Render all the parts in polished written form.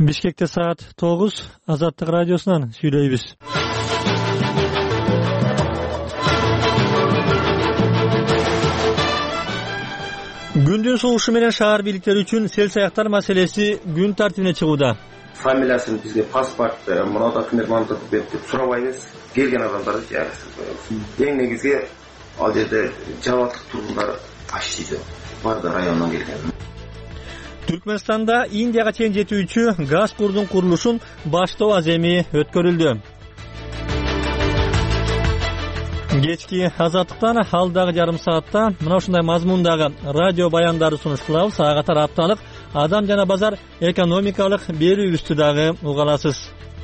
Бишкекте саат 9, Азаттык радиосунан сүйлөйбүз. Күндүн суугушу менен шаар бийликтери үчүн сел саяктар маселеси күн тартибине чыгууда. Фамилиясын бизге паспорт, мына документ мантып деп сурабайбыз. Келген адамдарды жарысыз коебуз. Эң негизги ал жерде жабаттык тургундар почти барды райондан келген. Түркмөнстанда Индияга чейин жетүүчү газ курдун курулушун баштоо аземи өткөрүлдү. Кечки Азаттыктан алдагы жарым саатта мына ушундай мазмундагы радио баяндарды сунуш кылабыз. Ага катар апталык адам жана базар экономикалык берүүбүздү дагы уга аласыз.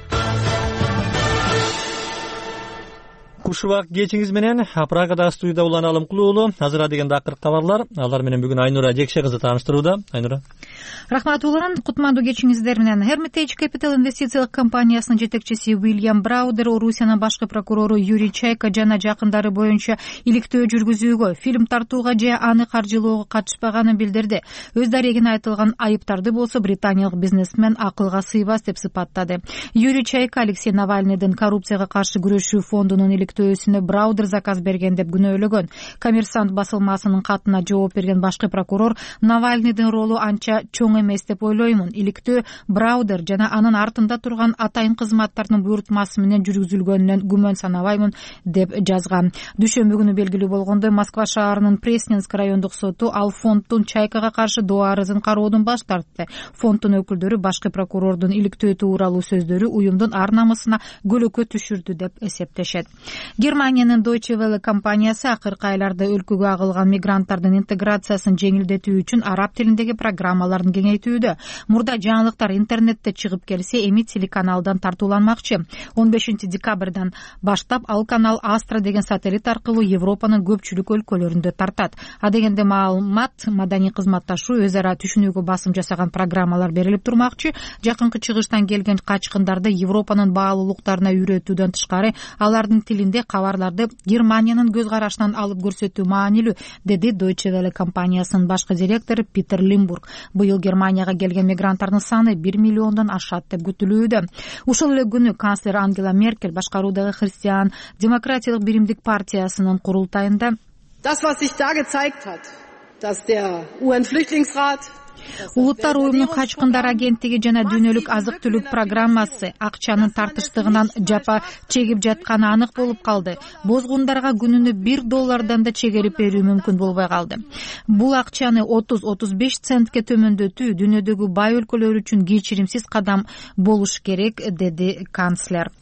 Кушубак кечиңиз менен Прагада студияда уланалым кылуулу. Азыр дегенде акыркы кабарлар. Алар менен бүгүн Айнура Жекше кызы тааныштырууда. Айнура. Рахмат улан, кутмандуу кечиңиздер менен. Hermitage Capital инвестициялык компаниясынын жетекчиси Уильям Браудер, Орусиянын башкы прокурору Юрий Чайка жана жакындары боюнча иликтөө жүргүзүүгө, фильм тартууга же аны каржылоого катышпаганын билдирди. Өз дарегине айтылган айыптарды болсо британиялык бизнесмен акылга сыйбас деп сыпаттады. Юрий Чайка Алексей Навальныйдын коррупцияга каршы күрөшүү фондунун иликтөөсүнө Браудер заказ берген деп күнөөлөгөн. Коммерсант басылмасынын катына жооп берген башкы прокурор Навальныйдын ролу анча чоң эмес деп ойлоймун. Иликтөө Браудер жана анын артында турган атайын кызматтардын буйртмасы менен жүргүзүлгөнүнөн күмөн санабаймын деп жазган. Дүйшөмбү күнү белгилүү болгондой, Москва шаарынын Пресненск райондук соту ал фонддун Чайкага каршы доо арызын кароодон баш тартты. Фонддун өкүлдөрү башкы прокурордун иликтөө тууралуу сөздөрү уюмдун ар намысына көлөкө түшүрдү деп эсептешет. Германиянын Deutsche Welle компаниясы акыркы айларда өлкөгө агылган мигранттардын интеграциясын жеңилдетүү үчүн араб тилиндеги программаларын кеңейтүүдө. Мурда жаңылыктар интернетте чыгып келсе, эми телеканалдан тартууланмакчы. 15 декабрдан баштап ал канал Астра деген сателлит аркылуу Европанын көпчүлүк өлкөлөрүндө тартат. Адегенде маалымат, маданий кызматташуу, өз ара түшүнүүгө басым жасаган программалар берилип турмакчы. Жакынкы чыгыштан келген качкындарды Европанын баалуулуктарына үйрөтүүдөн тышкары, алардын тилинде кабарларды Германиянын көз карашынан алып көрсөтүү маанилүү, деди Deutsche Welle компаниясынын башкы директору Питер Лимбург. Быйыл Германияга келген мигранттардын саны 1 миллиондон ашат деп күтүлүүдө. Ушул эле күнү канцлер Ангела Меркель башкаруудагы Христиан демократиялык биримдик партиясынын курултайында Das, was sich da gezeigt hat, dass der UN-Flüchtlingsrat Улуттар уюмунун качкындар агенттиги жана дүйнөлүк азык-түлүк программасы акчанын тартыштыгынан жапа чегип жатканы анык болуп калды. Бозгундарга күнүнө $1 да чегерип берүү мүмкүн болбой калды. Бул акчаны 30-35 центке төмөндөтүү дүйнөдөгү бай өлкөлөр үчүн кечиримсиз кадам болуш керек, деди канцлер.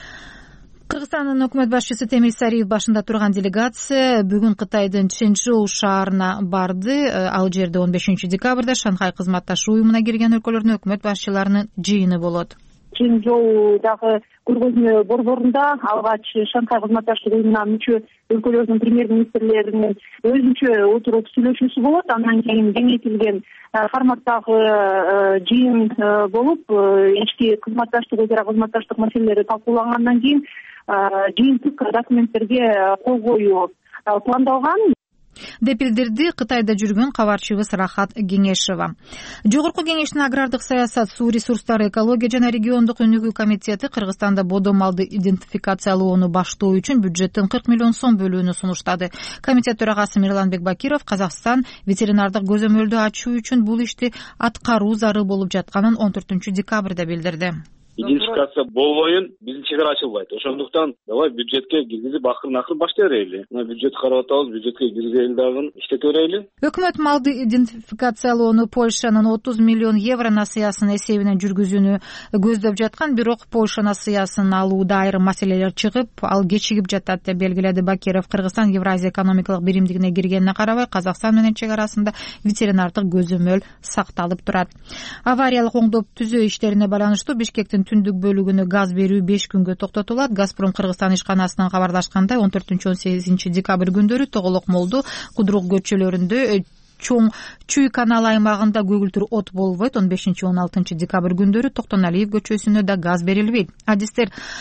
Кыргызстандын өкмөт башчысы Темир Сариев башында турган делегация бүгүн Кытайдын Чжэнчжоу шаарына барды. Ал жерде 15 декабрда Шанхай кызматташуу уюмуна кирген өлкөлөрдүн өкмөт башчыларынын жыйыны болот. Чжэнчжоудагы көргөзмө борборунда алгач Шанхай кызматташтык уюмуна мүчө өлкөлөрдүн премьер-министрлеринин өзүнчө отуруп сүйлөшүүсү болот. Андан кийин кеңейтилген форматтагы жыйын болуп, ички кызматташтык, өзара кызматташтык маселелери талкуулангандан кийин жыйынтык документтерге кол коюу пландалган деп билдирди Кытайда жүргөн кабарчыбыз Рахат Кеңешева. Жогорку кеңештин агрардык саясат, суу ресурстары, экология жана региондук өнүгүү комитети Кыргызстанда бодо малды идентификациялоону баштоо үчүн бюджеттин 40 миллион сом бөлүүнү сунуштады. Комитет төрагасы Мирланбек Бакиров Казакстан ветеринардык көзөмөлдү ачуу үчүн бул ишти аткаруу зарыл болуп жатканын 14 декабрда билдирди. Идентификация болбойын биздин чек ара ачылбайт. Ошондуктан давай бюджетке киргизип акырын баштай берели. Бюджет карап атабыз, бюджетке киргизели дагы иштете берели. Өкмөт малды идентификациялоону Польшанын 30 миллион евро насыясын эсебинен жүргүзүүнү көздөп жаткан, бирок Польша насыясын алууда айрым маселелер чыгып, ал кечигип жатат деп белгиледи Бакиров. Кыргызстан Евразия экономикалык биримдигине киргенине карабай, Казакстан менен чек арасында ветеринардык көзөмөл сакталып турат. Авариялык оңдоп түзөө иштерине байланыштуу Бишкектин түндүк бөлүгүнө газ берүү 5 күнгө токтотулат. Газпром Кыргызстан ишканасынан кабарлашкандай 14-18 декабрь күндөрү Тоголок Молду, Кудрук көчөлөрүндө чоң Чүй канал аймагында көгүлтүр от болбойт. 15-16 декабрь күндөрү Токтоналиев көчөсүнө да газ берилбейт. Адистер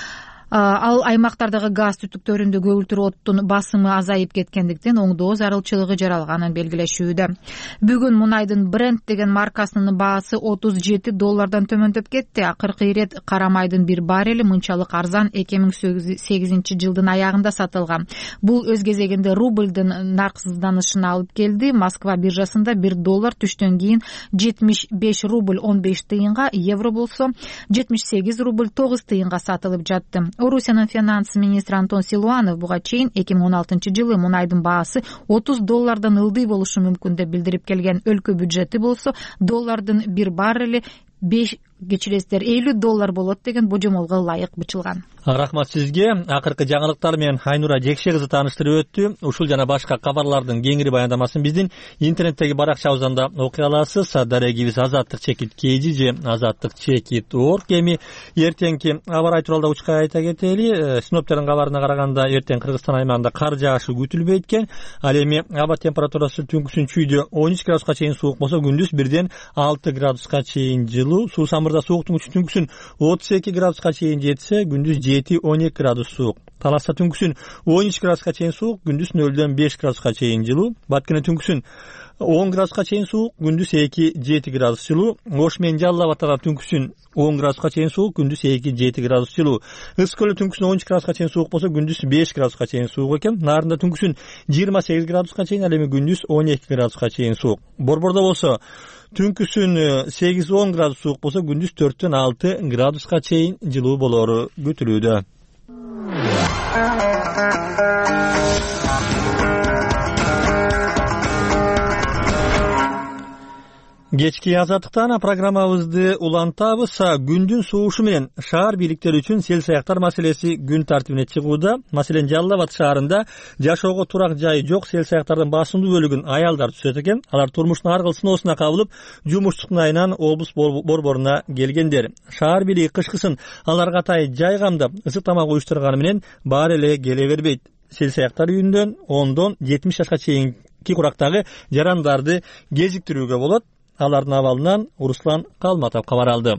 Ал аймактардагы газ түтүктөрүндө көгүлтүр оттун басымы азайып кеткендиктен оңдоо зарылчылыгы жаралганын белгилешүүдө. Бүгүн мунайдын Brent деген маркасынын баасы $37 төмөндөп кетти. Акыркы ирет кара майдын bir баррели мынчалык арзан 2008 жылдын аягында сатылган. Бул өз кезегинде рубльдин нарксызданышына алып келди. Москва биржасында $1 түштөн кийин 75 рубль 15 тыйынга, евро болсо 78 рубль 9 тыйынга сатылып жатты. Орусиянын финанс министри Антон Силуанов буга чейин 2016 жылы мунайдын баасы $30 ылдый болушу мүмкүн деп билдирип келген. Өлкө бюджети болсо доллардын bir баррели $50 болот деген божомолго ылайык бычылган. Рахмат сизге. Акыркы жаңылыктар менен Айнура Жекше кызы тааныштырып өттү. Ушул жана башка кабарлардын кеңири баяндамасын биздин интернеттеги баракчабыздан да окуй аласыз. Дарегибиз азаттык чекит kg же азаттык чекит org. Эми эртеңки аба рай тууралуу учка айта кетели. Синоптиктердин кабарына караганда эртең Кыргызстан аймагында кар жаашы күтүлбөйт экен. Ал эми аба температурасы түнкүсүн чүйдө 13 градуска чейин суук болсо, күндүз 1-6 градуска чейин жылуу. Суусамырда сууктук күчү түнкүсүн 32 градуска чейин жетсе, күндүз 7-12 градус суук. Таласта түнкүсүн 13 градуска чейин суук, күндүз 0-5 градуска чейин жылуу. Баткене түнкүсүн 10 градуска чейин суук, күндүз 2-7 градус жылуу. Ош менен Жалал Абадта түнкүсүн 10 градуска чейин суук, күндүз 2-7 градус жылуу. Ыс көлү түнкүсүн 13 градуска чейин суук болсо, күндүз 5 градуска чейин суук экен. Нарында түнкүсүн 28 градуска чейин, ал эми күндүз 12 градуска чейин суук. Борбордо болсо түнкүсүн 8-10 градус суук болсо, күндүз 4-6 градуска чейин жылуу болору күтүлүүдө. Кечки азаттыктан программабызды улантабыз. Күндүн суушу менен шаар бийликтери үчүн сел саяктар маселеси күн тартибине чыгууда. Маселен, Жалал Абад шаарында жашоого турак жайы жок сел саяктардын басымдуу бөлүгүн аялдар түзөт экен. Алар турмуштун ар кыл сыноосуна кабылып, жумуштук айынан облус борборуна келгендер. Шаар бийлиги кышкысын аларга атай жай камдап, ысык тамак уюштурганы менен баары эле келе бербейт. Сел саяктар үйүндөн 10-70 жашка чейинки курактагы жарандарды кезиктирүүгө болот. Алардын абалынан Руслан Калматов кабар алды.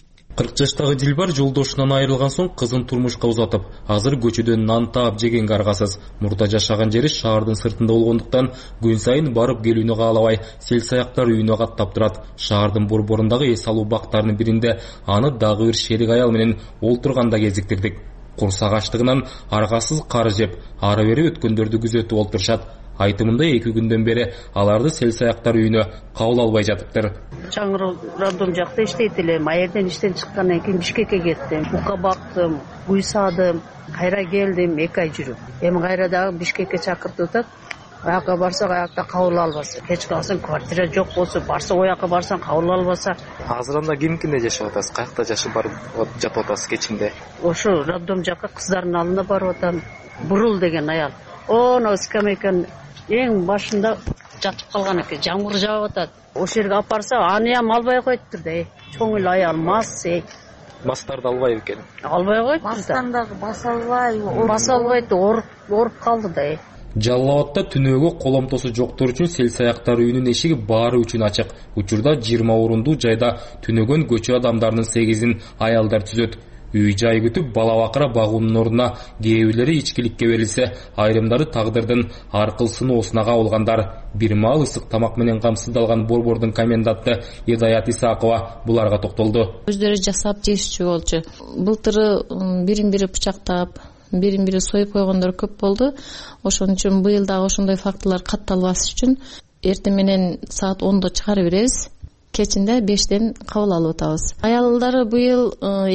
40 жаштагы Дилбар жолдошунан айрылган соң кызын турмушка узатып, азыр көчөдөн нан таап жегенге аргасыз. Мурда жашаган жери шаардын сыртында болгондуктан күн сайын барып келүүнү каалабай, сел саяктар үйүнө каттап турат. Шаардын борборундагы эс алуу бактарынын биринде аны дагы бир шерик аял менен олтурганда кезиктирдик. Курсак ачтыгынан аргасыз кар жеп, ары бери өткөндөрдү күзөтүп олтурушат. Айтымында 2 күндөн бери аларды сел саяктар үйүнө кабыл албай жатыптыр. Чаңырдым жакта иштейт элем. Айерден иштен чыккандан кийин Бишкекке кеттим. Бука бактым, куйсадым, кайра келдим 2 ай жүрүп. Эми кайра дагы Бишкекке чакыртып атат. Аяка барсак, аякта кабыл албаса, кеч калсаң квартира жок болсо, барсак ояка барсаң кабыл албаса. Азыр анда кимкинде жашап атасыз? Каякта жашап барып жатып атасыз кечинде? Ошо роддом жакка кыздардын алдына барып атам. Бурул деген аял. Оно скамейканын эң башында жатып калган экен. Жамгыр жаап атат. Ошол жерге алып барса, аныям албай коюптур да. Чоң эле аял мас. Мастарды албай экен. Албай коюптур да. Мастан дагы баса албай, басалбайт, оруп калды да. Жалал Абадта түнөөгө коломтосу жоктор үчүн сел саяктар үйүнүн эшиги баары үчүн ачык. Учурда 20 орунду жайда түнөгөн көчө адамдарынын 8-ин аялдар түзөт. Үй жай күтүп бала бакыра багуунун ордуна кээ бирлери ичкиликке берилсе, айрымдары тагдырдын ар кыл сыноосуна кабылгандар. Бир маал ысык тамак менен камсыздалган борбордун коменданты Идаят Исакова буларга токтолду. Өздөрү жасап жешчү болчу. Былтыры бирин-бири бычактап, бирин-бири союп койгондор көп болду. Ошон үчүн быйыл дагы ошондой фактылар катталбас үчүн эртең менен саат 10-до чыгарып беребиз. Кечинде 5-тен кабыл алып атабыз. Аялдары быйыл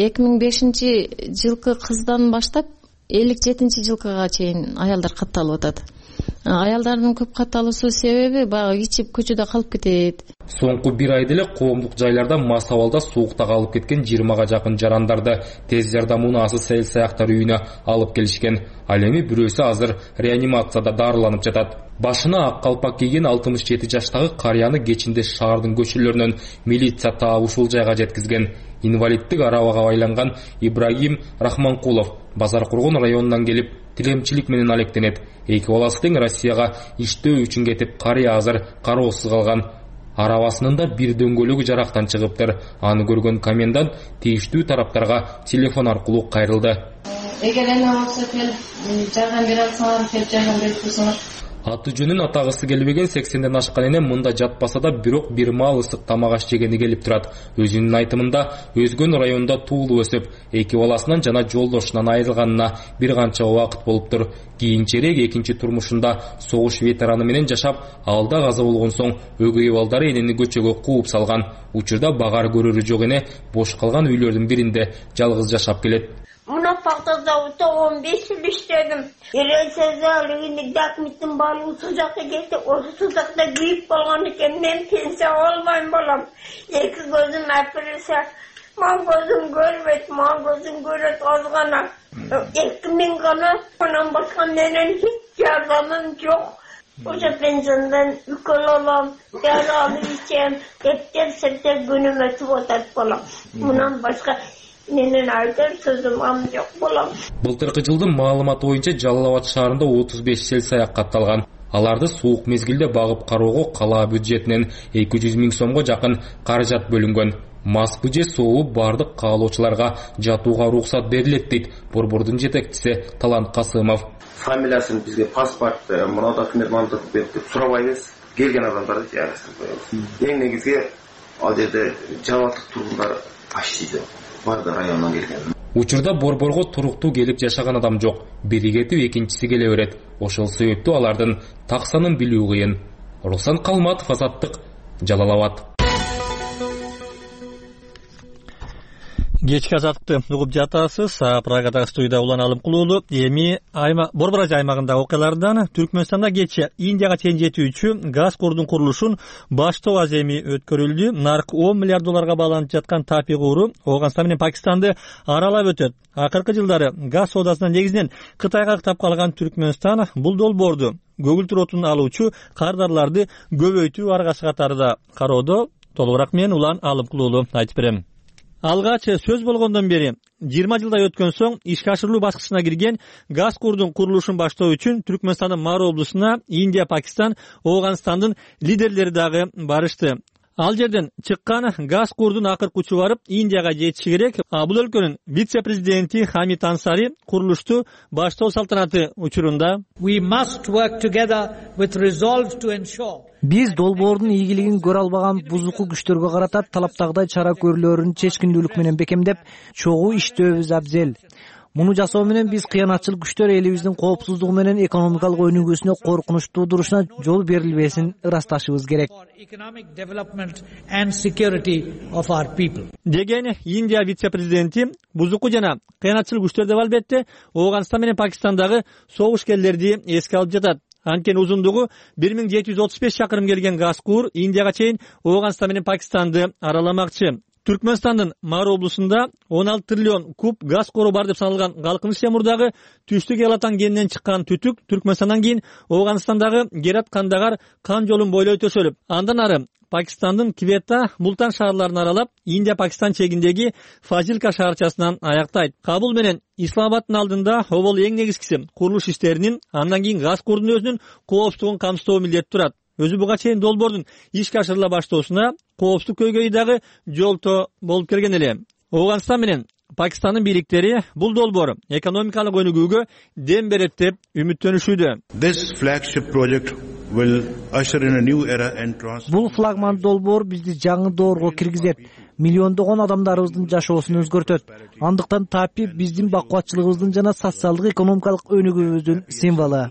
2005 жылкы кыздан баштап 57 жылкыга чейин аялдар катталып атат. Аялдардын көп катталуусу себеби баягы ичип көчөдө калып кетет. Соңку 1 айда эле коомдук жайларда мас абалда суукта калып кеткен 20га жакын жарандарды тез жардам унаасы сел саяктар үйүнө алып келишкен. Ал эми бирөөсү азыр реанимацияда дарыланып жатат. Башына ак калпак кийген 67 жаштагы карыяны кечинде шаардын көчөлөрүнөн милиция таап ушул жайга жеткизген. Инвалиддик арабага байланган Ибрагим Рахманкулов Базар Кургон районунан келип тилемчилик менен алектенет. 2 баласы тең Россияга иштөө үчүн кетип, карыя азыр кароосуз калган. Арабасынын да бир дөңгөлөгү жарактан чыгыптыр. Аны көргөн комендант тийиштүү тараптарга телефон аркылуу кайрылды. эгер эме болсо келип жардам бере алсаңар, келип жардам берип турсаңар. Аты жөнүн атагысы келбеген 80ден ашкан эне мында жатпаса да бирок бир маал ысык тамак аш жегени келип турат. Өзүнүн айтымында Өзгөн районунда туулуп өсүп, 2 баласынан жана жолдошунан айрылганына бир канча убакыт болуптур. Кийинчерээк экинчи турмушунда согуш ветераны менен жашап, алда каза болгон соң өгөй балдары энени көчөгө кууп салган. Учурда багар көрөрү жок эне бош калган үйлөрдүн биринде жалгыз жашап келет. Мына Пактазавутта 15 жыл иштедим. Эресезалыгын документин баары сузакка кетти. Осы сузакта күйүп болгон экен. Мен пенсия албайм балам. Эки көзүм апырса, мага көзүм көрбөйт, мага көзүм көрөт аз гана. 2000 гана. Анан башка менен эч жардамым жок. Ошо пенсиядан үкөл алам, дары алып ичем, эптер күнүм өтүп атат балам. Мунан башка менин айтар сөзүм жок балам. Былтыркы жылдын маалыматы боюнча Жалал Абад шаарында 35 сел саяк катталган. Аларды суук мезгилде багып кароого кала бюджетинен 200 000 сомго жакын каражат бөлүнгөн. Мас же соолуп бардык каалоочуларга жатууга уруксат берилет дейт Борбордун жетекчиси Талант Касымов. Фамилиясын бизге паспорт, мына документ деп сурабайбыз. Келген адамдарды жарысын коебуз. Эң негизги ал жерде жабаттык тургундар почти барды райондан келген. Учурда Борборго туруктуу келип жашаган адам жок. Бири кетип экинчиси келе берет. Ошол себептүү алардын так санын билүү кыйын. Руслан Калматов, Азаттык, Жалал Абад. Кечки Азаттыкты угуп жатасыз. Прагадагы студияда Улан Алымкулуулу. Эми Борбор аймагындагы окуялардан Түркмөнстанда кечээ Индияга чейин жетүүчү газ курдун курулушун баштоо аземи өткөрүлдү. Нарк $10 миллиард бааланып жаткан Тапи куру Ооганстан менен Пакистанды аралап өтөт. Акыркы жылдары газ соодасынан негизинен Кытайга ыктап калган Түркмөнстан бул долбоорду көгүлтүр отун алуучу кардарларды көбөйтүү аргасы катарында кароодо. Толугураак мен Улан Алымкулуулу айтып берем. Алгач сөз болгондон бери 20 жылдай өткөн соң ишке ашырылуу баскычына кирген газ курдун курулушун баштоо үчүн Түркмөнстандын Мар облусуна Индия, Пакистан, Ооганстандын лидерлери дагы барышты. Ал жерден чыккан газ курдун акыркы учу барып Индияга жетиши керек. Бул өлкөнүн вице-президенти Хамид Ансари курулушту баштоо салтанаты учурунда биз долбоордун ийгилигин көрө албаган бузуку күчтөргө карата талаптагыдай чара көрүүлөрүн чечкиндүүлүк менен бекемдеп, чогуу иштөөбүз абзел. Муну жасоо менен биз кыянатчыл күчтөр элибиздин коопсуздугу менен экономикалык өнүгүүсүнө коркунуч туудурушуна жол берилбесин ырасташыбыз керек. Деген Индия вице-президенти бузуку жана кыянатчыл күчтөр деп албетте Ооганстан менен Пакистандагы согушкерлерди эске алып жатат. Анткени узундугу 1735 чакырым келген газ кур Индияга чейин Ооганстан менен Пакистанды араламакчы. Түркмөнстандын Мар облусунда 16 триллион куб газ кору бар деп саналган Галкыныш Темурдагы түштүк Элатан кенинен чыккан түтүк Түркмөнстандан кийин Ооганстандагы Герат Кандагар кан жолун бойлой төшөлүп, андан ары Пакистандын Квета, Мултан шаарларын аралап, Индия-Пакистан чегиндеги Фазилка шаарчасынан аяктайт. Кабул менен Исламабадтын алдында обол эң негизгиси курулуш иштеринин, андан кийин газ курдун өзүнүн коопсуздугун камсыздоо милдети турат. Өзү буга чейин долбоордун ишке ашырыла баштоосуна коопсуздук көйгөйү дагы жолто болуп келген эле. Ооганстан менен Пакистандын бийликтери бул долбоор экономикалык өнүгүүгө дем берет деп үмүттөнүшүүдө. Бул флагман долбоор бизди жаңы доорго киргизет. Миллиондогон адамдарыбыздын жашоосун өзгөртөт. Андыктан Тапи биздин бакубатчылыгыбыздын жана социалдык экономикалык өнүгүүбүздүн символу.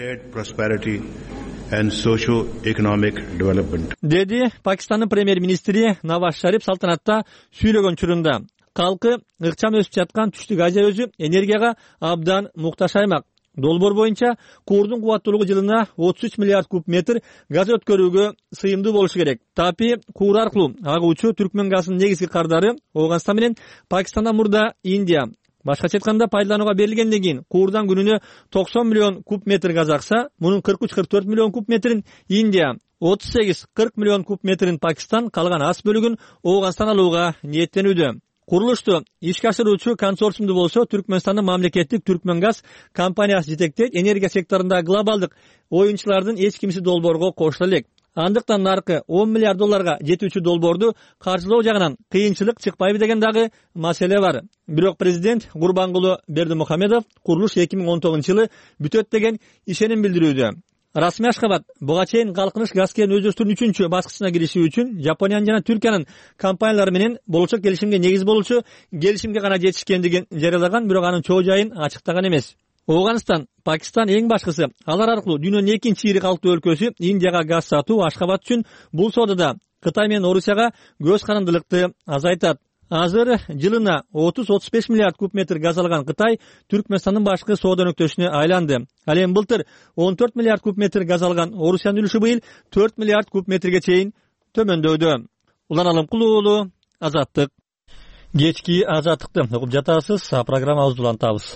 Деди Пакистандын премьер-министри Наваз Шариф салтанатта сүйлөгөн чурунда. Калкы ыкчам өсүп жаткан Түштүк Азия өзү энергияга абдан муктаж аймак. Долбоор боюнча курдун кубаттуулугу жылына 33 миллиард куб метр газ өткөрүүгө сыйымдуу болушу керек. Тапи кур аркылуу агуучу Түркмөн газынын негизги кардары Ооганстан менен Пакистандан мурда Индия. Башкача айтканда пайдаланууга берилгенден кийин курдан күнүнө 90 миллион куб метр газ акса, мунун 43-44 миллион куб метрин Индия, 38-40 миллион куб метрин Пакистан, калган аз бөлүгүн Ооганстан алууга ниеттенүүдө. Курулушту ишке ашыруучу консорциумду болсо Түркмөнстандын мамлекеттик Түркмөнгаз компаниясы жетектейт. Энергия секторундагы глобалдык оюнчулардын эч кимиси долбоорго кошула элек. Андыктан наркы 10 миллиард долларга жетүүчү долбоорду каржылоо жагынан кыйынчылык чыкпайбы деген дагы маселе бар. Бирок президент Гурбангулы Бердимухамедов курулуш 2019-жылы бүтөт деген ишеним билдирүүдө. Расмий Ашхабад буга чейин калкыныш газ кенин өздөштүрүүнүн 3-чү баскычына кириши үчүн Япониянын жана Түркиянын компаниялары менен болочок келишимге негиз болуучу келишимге гана жетишкендигин жарыялаган, бирок анын чоо жайын ачыктаган эмес. Афганистан, Пакистан эң башкысы, алар аркылуу дүйнөнүн экинчи ири калктуу өлкөсү Индияга газ сатуу Ашхабад үчүн бул соодада Кытай менен Орусияга көз карандылыкты азайтат. Азыр жылына 30-35 миллиард куб метр газ алган Кытай Түркмөнстандын башкы соода өнөктөшүнө айланды. Ал эми былтыр 14 миллиард куб метр газ алган Орусиянын үлүшү быйыл 4 миллиард куб метрге чейин төмөндөдү. Улан Алымкулуу уулу, Азаттык. Кечки Азаттыкты угуп жатасыз, программабызды улантабыз.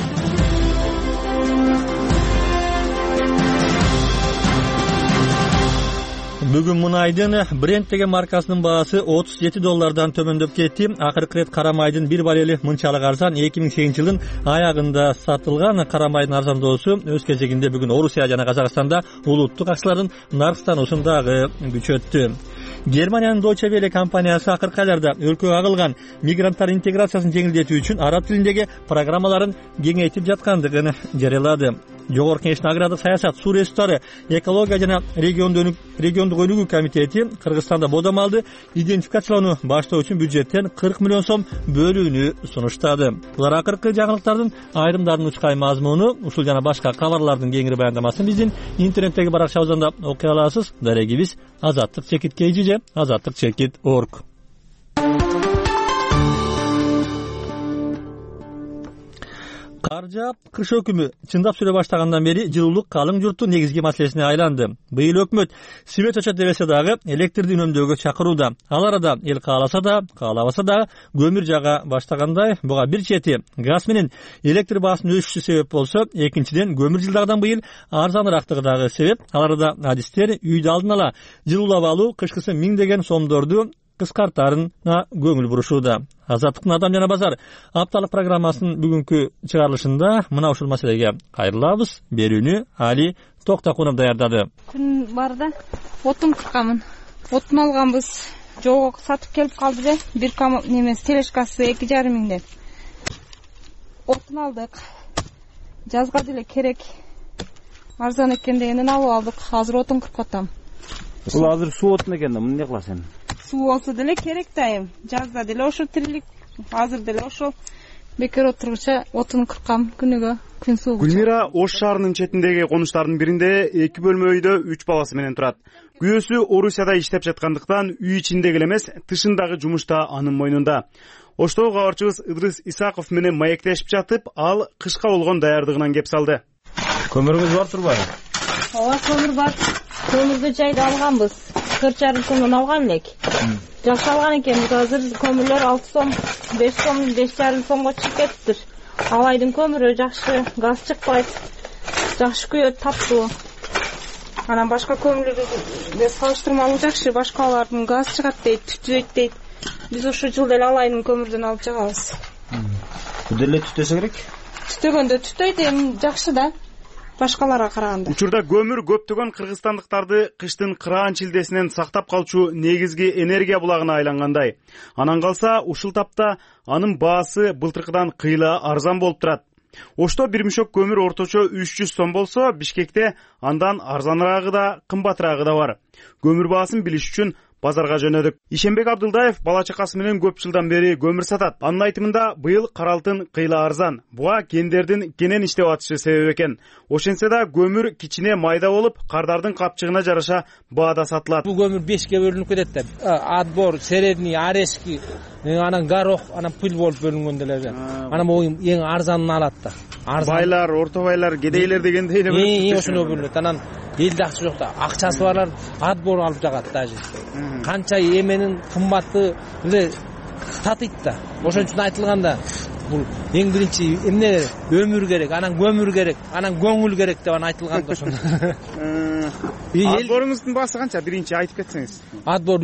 Бүгүн мунайдын Brent деген маркасынын баасы $37 төмөндөп кетти. Акыркы ирет кара майдын бир баррели мынчалык арзан 2008-жылдын аягында сатылган. Кара майдын арзандоосу өз кезегинде бүгүн Орусия жана Казакстанда улуттук акчалардын наркстануусун дагы күчөттү. Германиянын Deutsche Welle компаниясы акыркы айларда өлкөгө агылган мигранттар интеграциясын жеңилдетүү үчүн араб тилиндеги программаларын кеңейтип жаткандыгын жарыялады. Жогорку Кеңештин агрардык саясат, суу ресурстары, экология жана региондук өнүгүү комитети Кыргызстанда бодомалды идентификациялоону баштоо үчүн бюджеттен 40 миллион сом бөлүүнү сунуштады. Булар акыркы жаңылыктардын айрымдарынын учкай мазмуну, ушул жана башка кабарлардын кеңири баяндамасын биздин интернеттеги баракчабыздан окуй аласыз. Дарегибиз Азаттык чекит KG, Азаттык чекит org. Кар жаап, кыш өкүмү чындап сүрө баштагандан бери жылуулук калың журттун негизги маселесине айланды. Быйыл өкмөт свет очот дебесе дагы электрди үнөмдөөгө чакырууда. Ал арада эл кааласа да, каалабаса да көмүр жага баштагандай. Буга бир чети газ менен электр баасын өсүшү себеп болсо, экинчиден көмүр жылдагыдан быйыл арзаныраактыгы дагы себеп. Ал арада адистер үйдү алдын ала жылуулап алуу кышкысы миңдеген сомдорду кыскартарына көңүл бурушууда. Азаттыктын Адам жана базар апталык программасынын бүгүнкү чыгарылышында мына ушул маселеге кайрылабыз. Берүүнү Али Токтакунов даярдады. Күн барда отун кыркамын. Отун алганбыз. Жолго сатып келип калды да, бир немес телешкасы 2,5 миңден. Отун алдык. Жазга деле керек. Арзан экен дегенден алып алдык. Азыр отун кыркып атам. Бул азыр суу отун экен да, муну эмне кыласың? Суу болсо деле керек дайым. Жазда деле ошо тирилик, азыр деле ошо бекер отургуча отун кыркам күнүгө, күн суу. Гүлмира Ош шаарынын четиндеги конуштардын биринде 2 бөлмө үйдө 3 баласы менен турат. Күйөөсү Орусияда иштеп жаткандыктан үй ичиндеги эле эмес, тышындагы жумуш да анын мойнунда. Оштогу кабарчыбыз Ыдрыс Исаков менен маектешип жатып, ал кышка болгон даярдыгынан кеп салды. Көмүрүңүз бар турбайбы? Ооба, көмүр бар. Көмүрдү жайда алганбыз. 4,5 сомдон алган элек. Жакшы алган экенбиз. Азыр көмүрлөр 6 сом, 5 сом, 5,5 сомго чыгып кетиптир. Алайдын көмүрү жакшы, газ чыкпайт. Жакшы күйөт, таптуу. Анан башка көмүрлөргө салыштырмалуу жакшы, башкалардын газ чыгат дейт, түтөйт дейт. Биз ошо жылда эле алайдын көмүрдөн алып жагабыз. Бул деле түтөсө керек? Түтөгөндө түтөйт, эми жакшы да. Башкаларга караганда. Учурда көмүр көптөгөн кыргызстандыктарды кыштын кыраан чилдесинен сактап калчу негизги энергия булагына айлангандай. Анан калса, ушул тапта анын баасы былтыркыдан кыйла арзан болуп турат. Ошто бир мешок көмүр орточо 300 сом болсо, Бишкекте андан арзаныраагы да, кымбатыраагы да бар. Көмүр баасын билиш үчүн базарга жөнөдүк. Ишенбек Абдылдаев бала чакасы менен көп жылдан бери көмүр сатат. Анын айтымында быйыл кара алтын кыйла арзан. Буга кендердин кенен иштеп атышы себеп экен. Ошентсе да көмүр кичине майда болуп, кардардын капчыгына жараша баада сатылат. Бул көмүр 5ке бөлүнүп кетет да. Отбор, средний, орешки, анан горох, анан пыл болуп бөлүнгөн деле. Анан бул эң арзанын алат да. Байлар, орто байлар, кедейлер дегендей эле бөлүнөт. Ошондой бөлүнөт. Анан элде акча жок да, акчасы барлар отбор алып жагат даже. Канча эменин кымбаты эле татыйт да. Ошон үчүн айтылганда бул эң биринчи эмне өмүр керек, анан көмүр керек, анан көңүл керек деп айтылган да ошондо. Отборуңуздун баасы канча? Биринчи айтып кетсеңиз. Отбор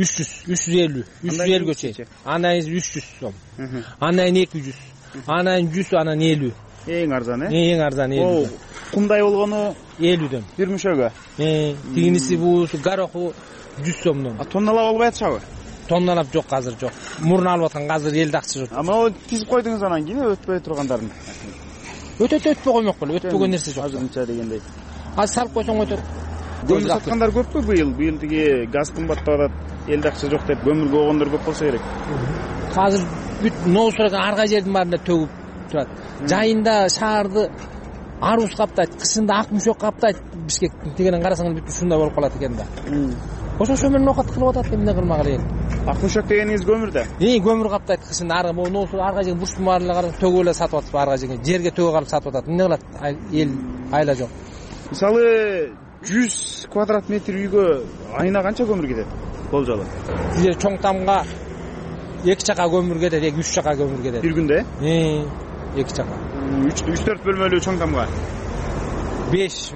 350 чейин. Анан 300 сом. Анан 200. Анан 100, анан 50. Эң арзан, Эң арзан 50. кумдай болгону 50дөн. Бир мүшөгө. Тигиниси буусу гороху 100 сомдон. Тонналап албай атышабы? Тонналап жок азыр жок. Мурун алып аткан азыр элди акча жок. Аны тизип койдуңуз анан кийин өтпөй тургандарын. Өтөтө коймок беле, өтпөгөн нерсе жок. Азырынча дегендей. Салып койсоң өтөт. Көмүр саткандар көппү быйыл? Быйыл тиги газ кымбаттап атат, элде акча жок деп көмүргө койгондор көп болсо керек. Азыр бүт ноосурга арга жердин баарында төгүп турат. Жайында шаарды арус каптайт, кышында ак мүшөк каптайт. Бишкектин тигенен карасаң бүт ушундай болуп калат экен да. Ошо менен окат кылып атат, эмне кылмак элек. Ак мүшөк дегениңиз көмүрдө? Көмүр каптайт кышында арга ноосур арга жерге бурчтун баарына карап төгүп эле сатып атып арга жерге төгүп алып сатып атат. Эмне кылат? Эл айла жок. Мисалы 100 квадрат метр үйгө айына канча көмүр кетет? Болжолу. Бизде чоң тамга 2 чака көмүр кетет, 3 чака көмүр кетет. Бир күндө? 2 чака. 3-4 бөлмөлүү чоң тамга? 5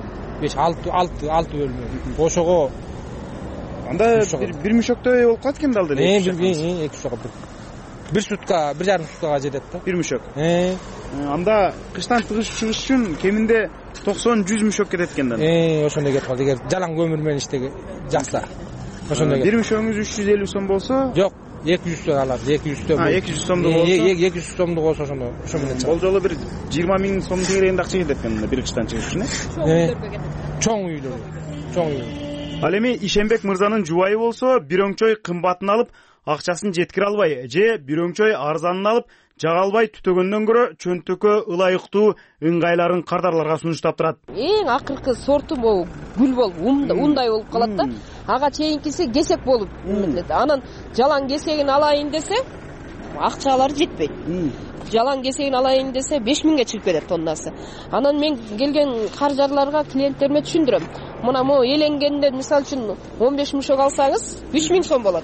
6 бөлмө. Ошого анда бир мүшөктөй болуп калат экен да алды эле. 2 чака. Бир сутка, 1,5 суткага жетет да. Бир мүшөк. Анда кыштан чыгыш үчүн кеминде 90-100 мүшөк кетет экен да. Ошондой кетип калды. Эгер жалаң көмүр менен иштеге жакса. Ошондой. Бир мүшөгүңүз 350 сом болсо? Жок, 200 сом алат. 200 сом. 200 сомдук болсо? 200 сомдук болсо ошо менен чыгат. Болжолу бир 20 миң сом тегерегинде акча кетет экен бир кыштан чыгыш үчүн, Чоң үйлөр. Чоң үй. Ал эми Ишенбек мырзанын жубайы болсо, бир оңчой кымбатын алып, акчасын жеткире албай, же бир оңчой арзанын алып, жага албай түтөгөндөн көрө чөнтөккө ылайыктуу ыңгайларын кардарларга сунуштап турат. Эң акыркы сорту могу гүл болуп, ундай болуп калат да. Ага чейинкиси кесек болуп эмелет. Анан жалаң кесегин алайын десе, акчалары жетпейт. Жалаң кесегин алайын десе 5000ге чыгып кетет тоннасы. Анан мен келген каржарларга, клиенттериме түшүндүрөм. Мына могу эленгенде мисалы үчүн 15 мүшөк алсаңыз 3000 сом болот.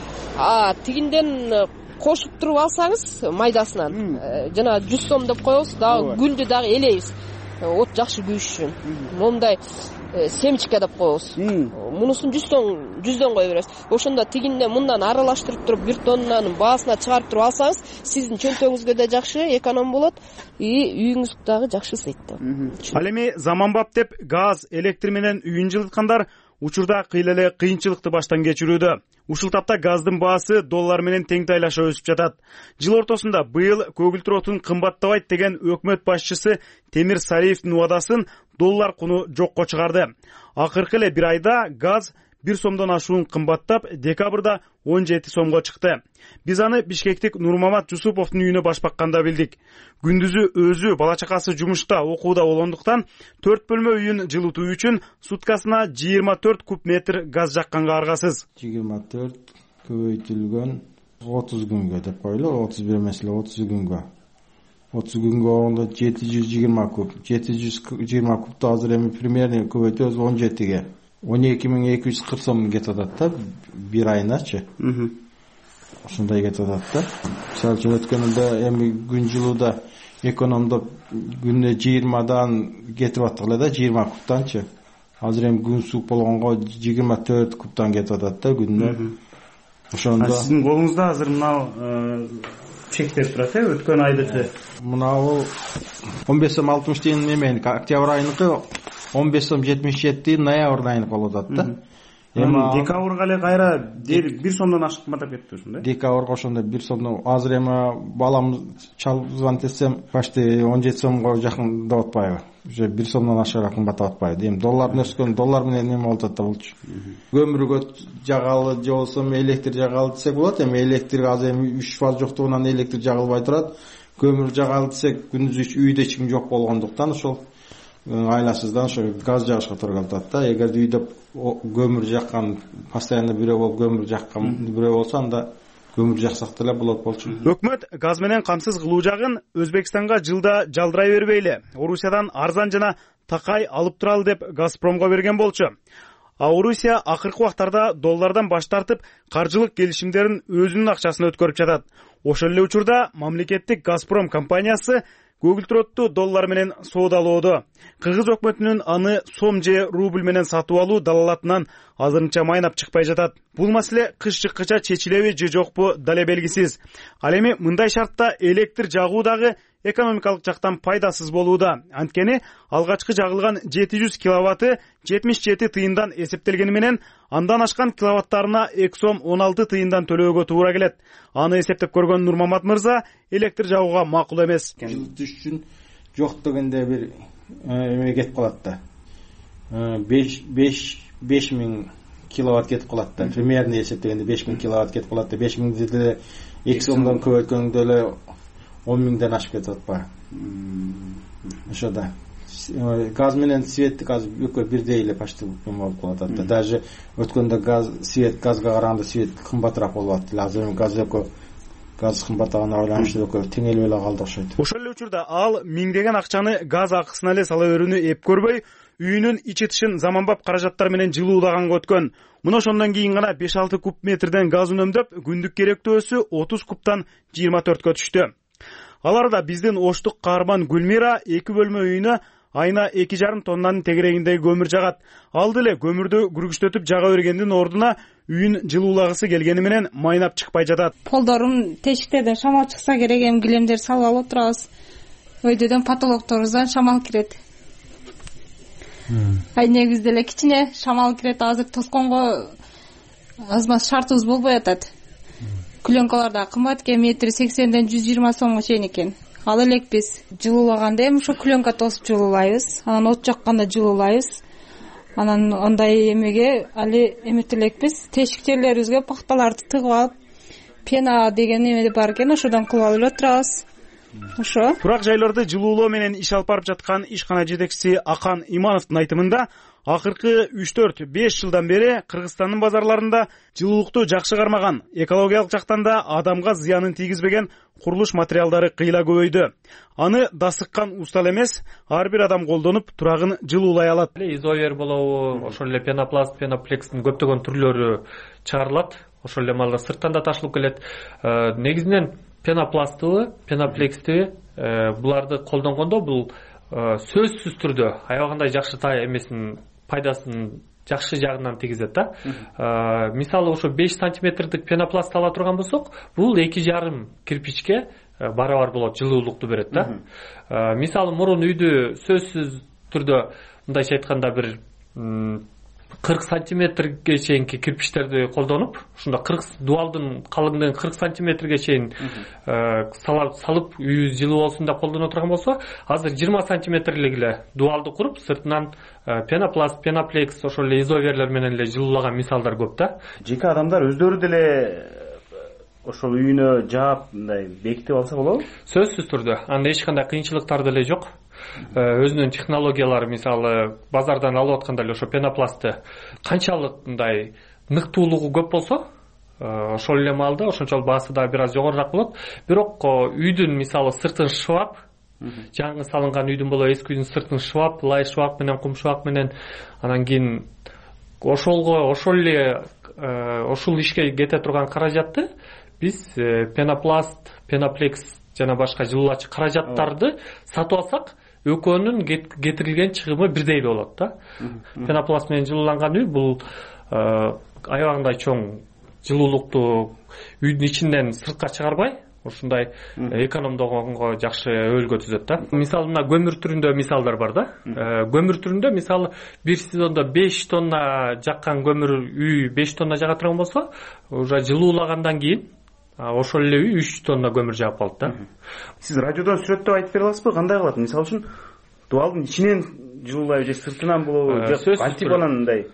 Тигинден кошуп туруп алсаңыз майдасынан жана 100 сом деп коебуз, дагы гүлдү дагы элейбиз. От жакшы күйүш үчүн. Момундай семечка деп коебуз. Мунусун 100дөн кое беребиз. Ошондо тигинден мындан аралаштырып туруп 1 тоннанын баасына чыгарып туруп алсаңыз, сиздин чөнтөгүңүзгө да жакшы, эконом болот, үйүңүз дагы жакшы ысыйт. Ал эми заманбап деп газ, электр менен үйүн жылыткандар учурда кыйла эле кыйынчылыкты баштан кечирүүдө. Ушул тапта газдын баасы доллар менен теңтайлаша өсүп жатат. Жыл ортосунда быйыл көгүлтүр отун кымбаттабайт деген өкмөт башчысы Темир Сариевдин убадасын доллар куну жокко чыгарды. Акыркы эле бир айда газ 1 сомдон ашуун кымбаттап, декабрда 17 сомго чыкты. Биз аны бишкектик Нурмамат Жусуповдун үйүнө башпакканда билдик. Күндүзү өзү бала чакасы жумушта, окууда болгондуктан 4 бөлмө үйүн жылытуу үчүн суткасына 24 куб метр газ жакканга аргасыз. 24 көбөйтүлгөн 30 күнгө деп койлу, 31 эмес эле 30 күнгө. 30 күнгө болгондо 720 куб. 720 кубду азыр эми примерно көбөйтөбүз 17ге. 12240 сом кетип атат да бир айыначы. Ошондой кетип атат да. Мисалы үчүн өткөндө эми күн жылууда экономдоп күнүнө 20дан кетип аттык эле да, 20 кубтанчы. Азыр эми күн суук болгонго 24 кубтан кетип атат да күнүнө. Ошондо сиздин колуңузда азыр мына чектер турат, өткөн айдыкы. Мынабу 15 сом 60 тиен эмени октябрь айыныкы 15 сом 77 ноябрь айынык болуп атат да. Эми декабрга эле кайра 1 сомдон ашык кымбаттап кетти ушундай. Декабрга ошондой 1 сомдон азыр эми балам звонить этсем почти 17 сомго жакындап атпайбы. Уже 1 сомдон ашыгыраак кымбаттап атпайбы. Эми доллар өскөн, доллар менен эме болуп атат да болчу. Көмүргө жагалы же болсо электр жагалы десек болот. Эми электр азыр эми 3 фаз жоктугунан электр жагылбай турат. Көмүр жагалы десек күндүз үйдө эч ким жок болгондуктан ошол айласыздан ошо газ жагышка туура калат да. Эгер үйдө көмүр жаккан, постоянно бирөө болуп көмүр жаккан бирөө болсо, анда көмүр жаксак деле болот болчу. Өкмөт газ менен камсыз кылуу жагын Өзбекстанга жылда жалдырай бербейли. Орусиядан арзан жана такай алып туралы деп Газпромго берген болчу. Орусия акыркы убактарда доллардан баш тартып, каржылык келишимдерин өзүнүн акчасына өткөрүп жатат. Ошол эле учурда мамлекеттик Газпром компаниясы көгүлтүр отту доллар менен соодалоодо. Кыргыз өкмөтүнүн аны сом же рубль менен сатып алуу далалатынан азырынча майнап чыкпай жатат. Бул маселе кыш чыккыча чечилеби же жокпу дале белгисиз. Ал эми мындай шартта электр жагуу дагы экономикалык жактан пайдасыз болууда. Анткени алгачкы жагылган 700 киловатты 77 тыйындан эсептелгени менен андан ашкан киловаттарына 2 сом 16 тыйындан төлөөгө туура келет. Аны эсептеп көргөн Нурмамат мырза электр жагууга макул эмес. Жылытыш үчүн жок дегенде бир эме кетип калат да. 5000 киловатт кетип калат да. Примерно эсептегенде 5000 киловатт кетип калат да. 5000 деле 2 сомдон көбөйткөндө эле 10 миңден ашып кетип атпайбы? Ошода. Газ менен свет газ экөө бирдей эле почти болуп калат да. Даже өткөндө газга караганда свет кымбатыраак болуп атты. Азыр газ кымбаттаган байланыштуу экөө теңелип эле калды окшойт. Ошол эле учурда ал миңдеген акчаны газ акысына эле сала берүүнү эп көрбөй, үйүнүн ичи тышын заманбап каражаттар менен жылуулаганга өткөн. Мына ошондон кийин гана 5-6 куб метрден газ үнөмдөп, күндүк керектөөсү 30 кубтан 24кө түштү. Аларда биздин оштук каарман Гүлмира 2 бөлмө үйүнө айына 2,5 тоннанын тегерегиндеги көмүр жагат. Ал деле көмүрдү күргүчтөтүп жага бергендин ордуна үйүн жылуулагысы келгени менен майнап чыкпай жатат. Полдорун тешиктерден шамал чыкса керек, эми килемдер салып алып отурабыз. Өйдөдөн потолокторубуздан шамал кирет. Ай негизде эле кичине шамал кирет, азыр тосконго азмаз шартыбыз болбой атат. Клёнкалар да кымбат экен, метри 80ден 120 сомго чейин экен. Ал элек биз жылуулаганда эми ошо клёнка тосуп жылуулайбыз, анан от жакканда жылуулайбыз. Анан ондай эмеге али эметип элекпиз. Тешик жерлерибизге пахталарды тыгып алып, пена деген эме бар экен, ошодон кылып алып отурабыз. Ошо. Турак жайларды жылуулоо менен иш алып барып жаткан ишкана жетекчиси Акан Имановдун айтымында, акыркы 3-4-5 жылдан бери Кыргызстандын базарларында жылуулукту жакшы кармаган, экологиялык жактан да адамга зыянын тийгизбеген курулуш материалдары кыйла көбөйдү. Аны дасыккан устал эмес, ар бир адам колдонуп турагын жылуулай алат. Изовер болобу, ошол эле пенопласт, пеноплекстин көптөгөн түрлөрү чыгарылат. Ошол эле малдар сырттан да ташылып келет. Негизинен пенопласты, пеноплекстти буларды колдонгондо бул сөзсүз түрдө аябагандай жакшы эмесин пайдасын жакшы жагынан тийгизет да. Мисалы ошо 5 сантиметрдик пенопласт ала турган болсок, бул 2,5 кирпичке барабар болот, жылуулукту берет да. Мисалы мурун үйдү сөзсүз түрдө мындайча айтканда бир 40 сантиметрге чейинки кирпичтерди колдонуп, ушунда 40 дуалдын калыңдыгын 40 сантиметрге чейин салып үй жылуу болсун деп колдоно турган болсо, азыр 20 сантиметрлик эле дуалды куруп, сыртынан пенопласт, пеноплекс, ошол эле изоверлер менен эле жылуулаган мисалдар көп да. Жеке адамдар өздөрү деле ошол үйүнө жаап мындай бекитип алса болобу? Сөзсүз түрдө. Анда эч кандай кыйынчылыктар деле жок. Өзүнүн технологиялары, мисалы базардан алып атканда эле ошо пенопластты канчалык мындай ныктуулугу көп болсо, ошол эле маалда ошончолук баасы да бир аз жогорураак болот. Бирок үйдүн мисалы сыртын шыбап, жаңы салынган үйдүн болобу, эски үйдүн сыртын шыбап, лай шыбак менен, кум шыбак менен, анан кийин ошол ишке кете турган каражатты биз пенопласт, пеноплекс жана башка жылуулачы каражаттарды сатып алсак, экөөнүн кетирилген чыгымы бирдей болот да. Пенопласт менен жылууланган үй бул аябагандай чоң жылуулукту үйдүн ичинден сыртка чыгарбай, ушундай экономдогонго жакшы өбөлгө түзөт да. Мисалы мына көмүр түрүндө мисалдар бар да. Көмүр түрүндө мисалы бир сезондо 5 тонна жаккан көмүр үй 5 тонна жага турган болсо, уже жылуулагандан кийин ошол эле үй 3 тонна көмүр жаап калат да. Сиз радиодон сүрөттөп айтып бере аласызбы, кандай кылат? Мисалы үчүн дуалдын ичинен жылуулайбы же сыртынан болобу, же антипанандай?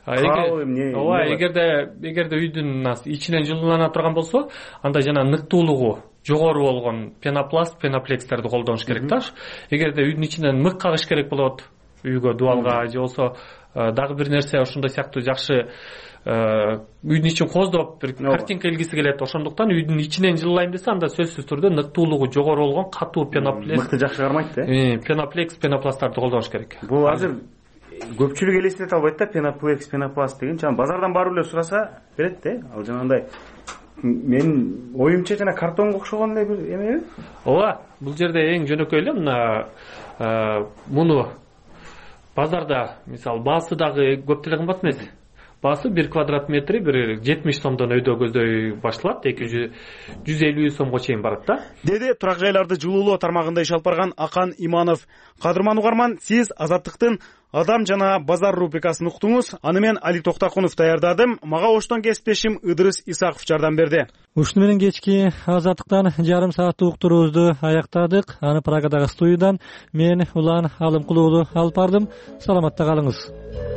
Эгерде үйдүн ичинен жылуулана турган болсо, анда жана ныктуулугу жогору болгон пенопласт, пеноплекстерди колдонуш керек да. Эгерде үйдүн ичинен мык кагыш керек болот үйгө, дуалга же болсо дагы бир нерсе ошондой сыяктуу жакшы үйдүн ичин коздоп бир картинка илгиси келет. Ошондуктан үйдүн ичинен жылуулайм десе, анда сөзсүз түрдө ныктуулугу жогору болгон катуу пеноплекс, мыкты жакшы кармайт да. Пеноплекс, пенопласттарды колдонуш керек. Бул азыр көпчүлүк элестете албайт да, пеноплекс, пенопласт деген. Жана базардан барып эле сураса берет да. Ал жанагындай менин оюмча жана картонго окшогон эле бир эмеби? Ооба, бул жерде эң жөнөкөй эле мына муну базарда мисалы баасы дагы көп деле кымбат эмес. баасы 1 квадрат метри бир 70 сомдон өйдө көздөй башталат, 150 сомго чейин барат да, деди турак жайларды жылуулоо тармагында иш алып барган Акан Иманов. Кадырман угарман, сиз Азаттыктын Адам жана базар рубрикасын уктуңуз. Аны мен Али Токтакунов даярдадым. Мага оштон кесиптешим Ыдырыс Исаков жардам берди. Ушуну менен кечки Азаттыктан жарым сааттык уктуруубузду аяктадык. Аны Праgadагы студиядан мен Улан Алымкулуулу алып бардым. Саламатта калыңыз.